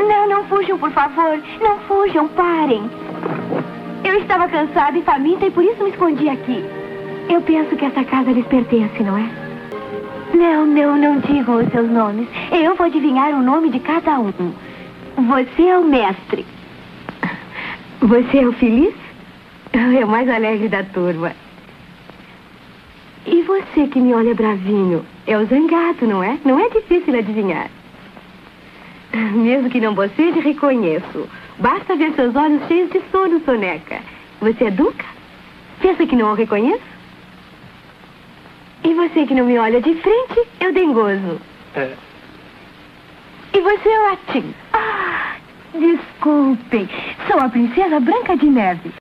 Não, não fujam, por favor. Não fujam, parem. Eu estava cansada e faminta e por isso me escondi aqui. Eu penso que essa casa lhes pertence, não é? Não digam os seus nomes. Eu vou adivinhar o nome de cada um. Você é o mestre. Você é o feliz? É o mais alegre da turma. E você que me olha bravinho? É o zangado, não é? Não é difícil adivinhar. Mesmo que não boceje, reconheço. Basta ver seus olhos cheios de sono, soneca. Você é Duca? Pensa que não o reconheço? E você que não me olha de frente, eu dengoso. E você é o Atim? Ah, desculpem. Sou a princesa Branca de Neve.